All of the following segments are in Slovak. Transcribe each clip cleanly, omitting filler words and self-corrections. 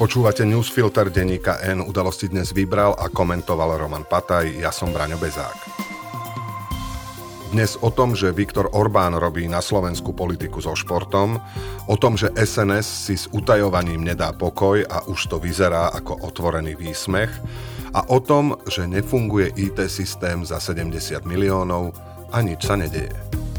Počúvate newsfilter denníka N, udalosti dnes vybral a komentoval Roman Pataj, ja som Braňo Bezák. Dnes o tom, že Viktor Orbán robí na Slovensku politiku so športom, o tom, že SNS si s utajovaním nedá pokoj a už to vyzerá ako otvorený výsmech, a o tom, že nefunguje IT systém za 70 miliónov a nič sa nedeje.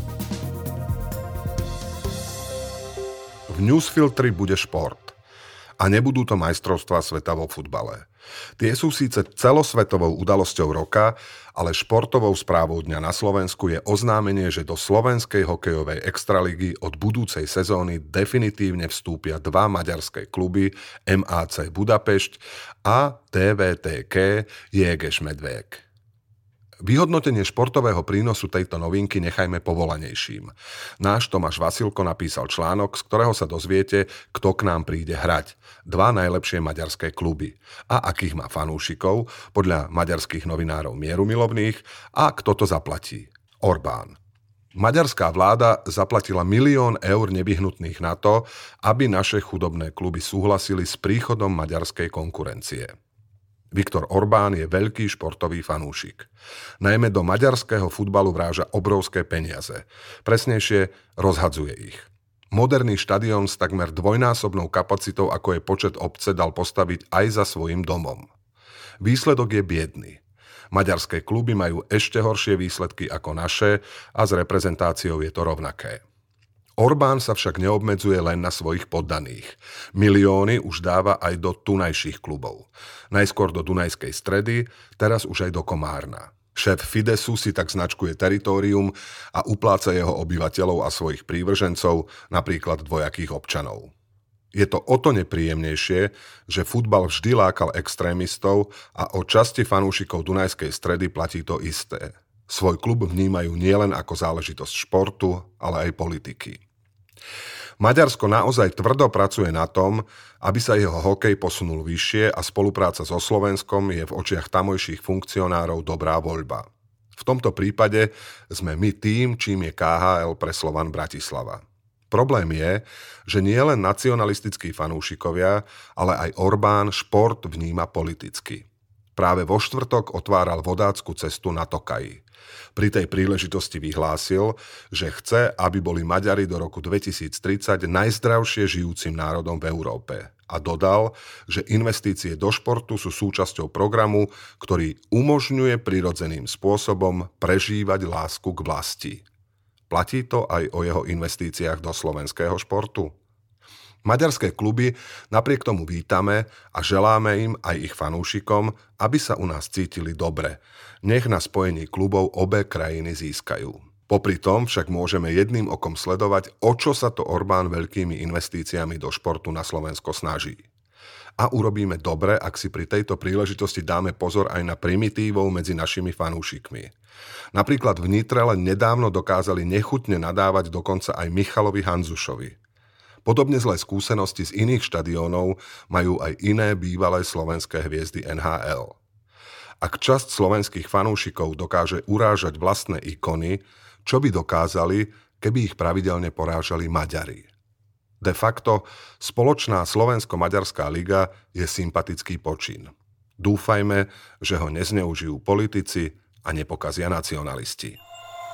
V newsfiltri bude šport. A nebudú to majstrovstvá sveta vo futbale. Tie sú síce celosvetovou udalosťou roka, ale športovou správou dňa na Slovensku je oznámenie, že do slovenskej hokejovej extraligy od budúcej sezóny definitívne vstúpia dva maďarské kluby MAC Budapešť a TVTK Jéges Medvék. Vyhodnotenie športového prínosu tejto novinky nechajme povolanejším. Náš Tomáš Vasilko napísal článok, z ktorého sa dozviete, kto k nám príde hrať. Dva najlepšie maďarské kluby. A akých má fanúšikov, podľa maďarských novinárov mierumilovných, a kto to zaplatí. Orbán. Maďarská vláda zaplatila 1 000 000 eur nevyhnutných na to, aby naše chudobné kluby súhlasili s príchodom maďarskej konkurencie. Viktor Orbán je veľký športový fanúšik. Najmä do maďarského futbalu vráža obrovské peniaze. Presnejšie, rozhadzuje ich. Moderný štadión s takmer dvojnásobnou kapacitou, ako je počet obce, dal postaviť aj za svojím domom. Výsledok je biedný. Maďarské kluby majú ešte horšie výsledky ako naše a s reprezentáciou je to rovnaké. Orbán sa však neobmedzuje len na svojich poddaných. Milióny už dáva aj do tunajších klubov. Najskôr do Dunajskej Stredy, teraz už aj do Komárna. Šéf Fidesu si tak značkuje teritórium a upláca jeho obyvateľov a svojich prívržencov, napríklad dvojakých občanov. Je to o to nepríjemnejšie, že futbal vždy lákal extrémistov a o časti fanúšikov Dunajskej Stredy platí to isté. Svoj klub vnímajú nielen ako záležitosť športu, ale aj politiky. Maďarsko naozaj tvrdo pracuje na tom, aby sa jeho hokej posunul vyššie a spolupráca so Slovenskom je v očiach tamojších funkcionárov dobrá voľba. V tomto prípade sme my tým, čím je KHL pre Slovan Bratislava. Problém je, že nie len nacionalistickí fanúšikovia, ale aj Orbán šport vníma politicky. Práve vo štvrtok otváral vodácku cestu na Tokaji. Pri tej príležitosti vyhlásil, že chce, aby boli Maďari do roku 2030 najzdravšie žijúcim národom v Európe. A dodal, že investície do športu sú súčasťou programu, ktorý umožňuje prirodzeným spôsobom prežívať lásku k vlasti. Platí to aj o jeho investíciách do slovenského športu? Maďarské kluby napriek tomu vítame a želáme im aj ich fanúšikom, aby sa u nás cítili dobre. Nech na spojení klubov obe krajiny získajú. Popri tom však môžeme jedným okom sledovať, o čo sa to Orbán veľkými investíciami do športu na Slovensko snaží. A urobíme dobre, ak si pri tejto príležitosti dáme pozor aj na primitívov medzi našimi fanúšikmi. Napríklad v Nitre len nedávno dokázali nechutne nadávať dokonca aj Michalovi Hanzušovi. Podobne zlé skúsenosti z iných štadiónov majú aj iné bývalé slovenské hviezdy NHL. Ak časť slovenských fanúšikov dokáže urážať vlastné ikony, čo by dokázali, keby ich pravidelne porážali Maďari? De facto, spoločná slovensko-maďarská liga je sympatický počin. Dúfajme, že ho nezneužijú politici a nepokazia nacionalisti.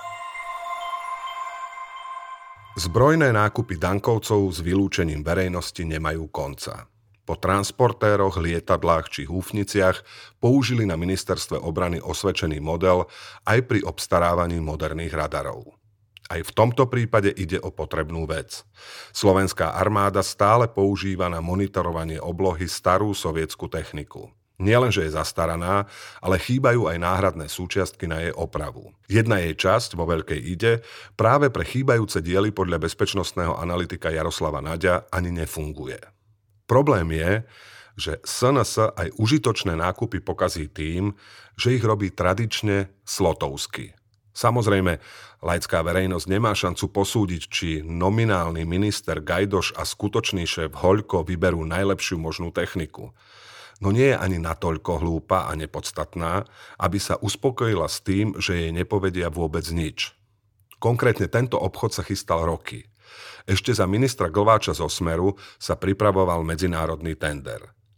Zbrojné nákupy Dankovcov s vylúčením verejnosti nemajú konca. Po transportéroch, lietadlách či húfniciach použili na ministerstve obrany osvedčený model aj pri obstarávaní moderných radarov. Aj v tomto prípade ide o potrebnú vec. Slovenská armáda stále používa na monitorovanie oblohy starú sovietsku techniku. Nielenže je zastaraná, ale chýbajú aj náhradné súčiastky na jej opravu. Jedna jej časť, vo veľkej ide, práve pre chýbajúce diely podľa bezpečnostného analytika Jaroslava Naďa ani nefunguje. Problém je, že SNS aj užitočné nákupy pokazí tým, že ich robí tradične slotovsky. Samozrejme, laická verejnosť nemá šancu posúdiť, či nominálny minister Gajdoš a skutočný šéf Hoľko vyberú najlepšiu možnú techniku. No nie je ani natoľko hlúpa a nepodstatná, aby sa uspokojila s tým, že jej nepovedia vôbec nič. Konkrétne tento obchod sa chystal roky. Ešte za ministra Glváča zo Smeru sa pripravoval medzinárodný tender.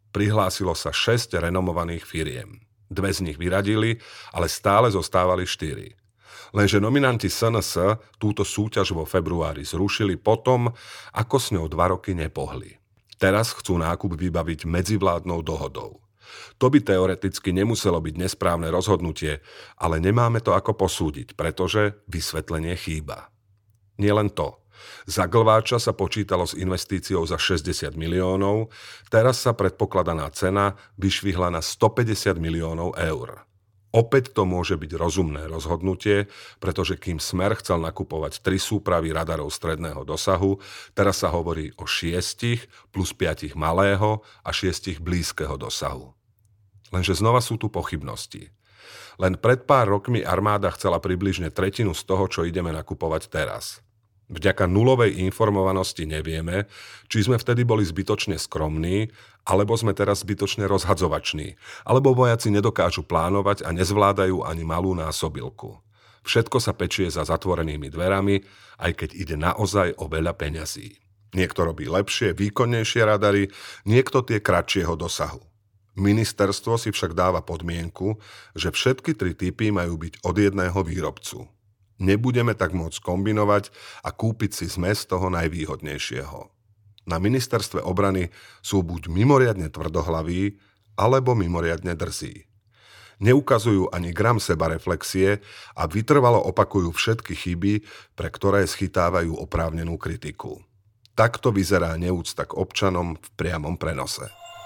Prihlásilo sa 6 renomovaných firiem. 2 z nich vyradili, ale stále zostávali 4. Lenže nominanti SNS túto súťaž vo februári zrušili potom, ako s ňou 2 roky nepohli. Teraz chcú nákup vybaviť medzivládnou dohodou. To by teoreticky nemuselo byť nesprávne rozhodnutie, ale nemáme to ako posúdiť, pretože vysvetlenie chýba. Nielen to. Za Glváča sa počítalo s investíciou za 60 miliónov, teraz sa predpokladaná cena vyšvihla na 150 miliónov eur. Opäť to môže byť rozumné rozhodnutie, pretože kým Smer chcel nakupovať 3 súpravy radarov stredného dosahu, teraz sa hovorí o 6 plus 5 malého a 6 blízkeho dosahu. Lenže znova sú tu pochybnosti. Len pred pár rokmi armáda chcela približne 1/3 z toho, čo ideme nakupovať teraz. Vďaka nulovej informovanosti nevieme, či sme vtedy boli zbytočne skromní, alebo sme teraz zbytočne rozhadzovační, alebo vojaci nedokážu plánovať a nezvládajú ani malú násobilku. Všetko sa pečie za zatvorenými dverami, aj keď ide naozaj o veľa peňazí. Niekto robí lepšie, výkonnejšie radary, niekto tie kratšieho dosahu. Ministerstvo si však dáva podmienku, že všetky 3 typy majú byť od jedného výrobcu. Nebudeme tak môcť kombinovať a kúpiť si zmes toho najvýhodnejšieho. Na ministerstve obrany sú buď mimoriadne tvrdohlaví, alebo mimoriadne drzí. Neukazujú ani gram sebareflexie a vytrvalo opakujú všetky chyby, pre ktoré schytávajú oprávnenú kritiku. Takto vyzerá neúcta k občanom v priamom prenose.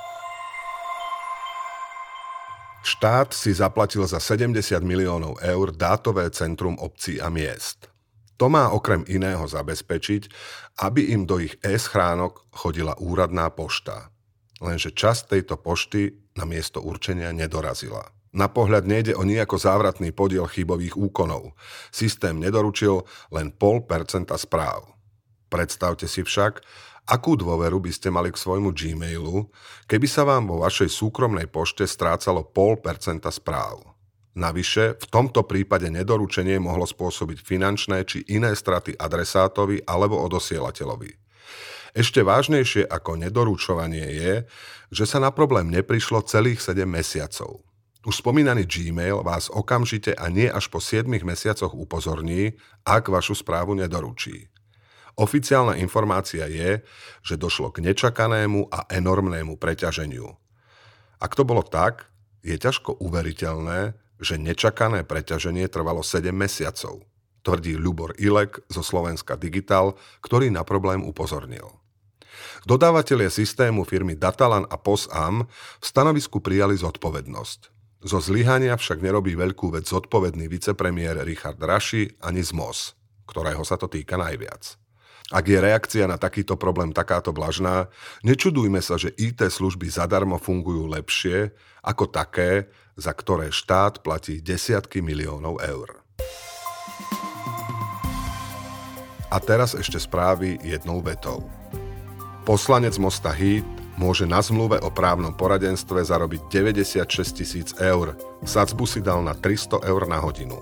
Štát si zaplatil za 70 miliónov eur dátové centrum obcí a miest. To má okrem iného zabezpečiť, aby im do ich e-schránok chodila úradná pošta. Lenže časť tejto pošty na miesto určenia nedorazila. Na pohľad nejde o nejako závratný podiel chybových úkonov. Systém nedoručil len 0,5% správ. Predstavte si však, akú dôveru by ste mali k svojmu Gmailu, keby sa vám vo vašej súkromnej pošte strácalo 0,5% správ. Navyše, v tomto prípade nedoručenie mohlo spôsobiť finančné či iné straty adresátovi alebo odosielateľovi. Ešte vážnejšie ako nedoručovanie je, že sa na problém neprišlo celých 7 mesiacov. Už spomínaný Gmail vás okamžite a nie až po 7 mesiacoch upozorní, ak vašu správu nedoručí. Oficiálna informácia je, že došlo k nečakanému a enormnému preťaženiu. Ak to bolo tak, je ťažko uveriteľné, že nečakané preťaženie trvalo 7 mesiacov, tvrdí Ľubor Ilek zo Slovenska Digital, ktorý na problém upozornil. Dodávatelia systému firmy Datalan a POS-AM v stanovisku prijali zodpovednosť. Zo zlyhania však nerobí veľkú vec zodpovedný vicepremiér Richard Raši ani z MOS, ktorého sa to týka najviac. Ak je reakcia na takýto problém takáto vlažná, nečudujme sa, že IT služby zadarmo fungujú lepšie ako také, za ktoré štát platí desiatky miliónov eur. A teraz ešte správy jednou vetou. Poslanec Mosta Híd môže na zmluve o právnom poradenstve zarobiť 96 000 eur. Sadzbu si dal na 300 eur na hodinu.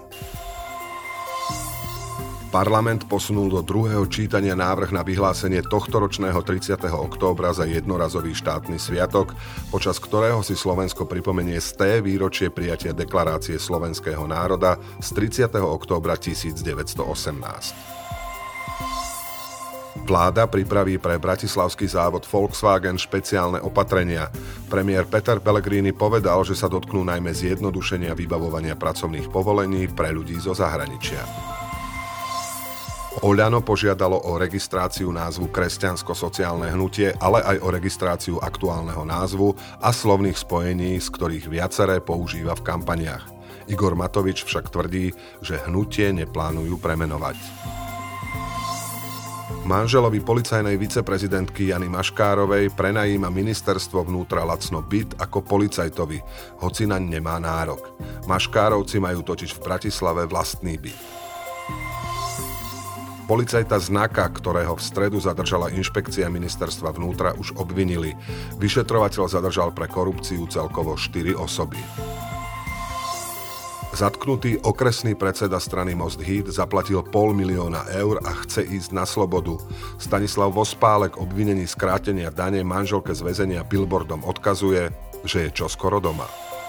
Parlament posunul do druhého čítania návrh na vyhlásenie tohtoročného 30. októbra za jednorazový štátny sviatok, počas ktorého si Slovensko pripomenie 100. výročie prijatia deklarácie slovenského národa z 30. októbra 1918. Vláda pripraví pre bratislavský závod Volkswagen špeciálne opatrenia. Premiér Peter Pellegrini povedal, že sa dotknú najmä zjednodušenia vybavovania pracovných povolení pre ľudí zo zahraničia. Oľano požiadalo o registráciu názvu Kresťansko-sociálne hnutie, ale aj o registráciu aktuálneho názvu a slovných spojení, z ktorých viaceré používa v kampaniách. Igor Matovič však tvrdí, že hnutie neplánujú premenovať. Manželovi policajnej viceprezidentky Jany Maškárovej prenajíma ministerstvo vnútra lacno byt ako policajtovi, hoci naň nemá nárok. Maškárovci majú totiž v Bratislave vlastný byt. Policajta Znaka, ktorého v stredu zadržala inšpekcia ministerstva vnútra, už obvinili. Vyšetrovateľ zadržal pre korupciu celkovo 4 osoby. Zatknutý okresný predseda strany Most Híd zaplatil 500 000 eur a chce ísť na slobodu. Stanislav Vospálek obvinení z krátenia dane manželke z väzenia billboardom odkazuje, že je čoskoro doma.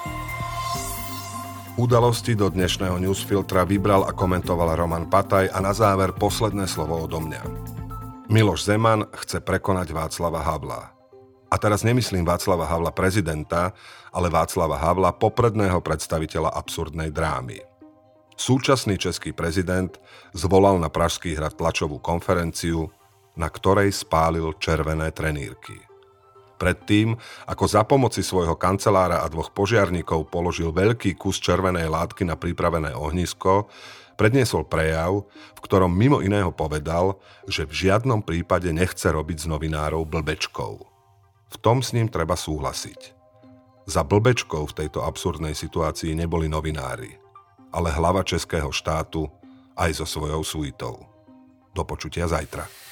Udalosti do dnešného newsfiltra vybral a komentoval Roman Pataj a na záver posledné slovo odo mňa. Miloš Zeman chce prekonať Václava Havla. A teraz nemyslím Václava Havla prezidenta, ale Václava Havla popredného predstaviteľa absurdnej drámy. Súčasný český prezident zvolal na Pražský hrad tlačovú konferenciu, na ktorej spálil červené trenírky. Predtým, ako za pomoci svojho kancelára a 2 požiarníkov položil veľký kus červenej látky na pripravené ohnisko, predniesol prejav, v ktorom mimo iného povedal, že v žiadnom prípade nechce robiť z novinárov blbečkov. V tom s ním treba súhlasiť. Za blbečkov v tejto absurdnej situácii neboli novinári, ale hlava českého štátu aj so svojou suitou. Do počutia zajtra.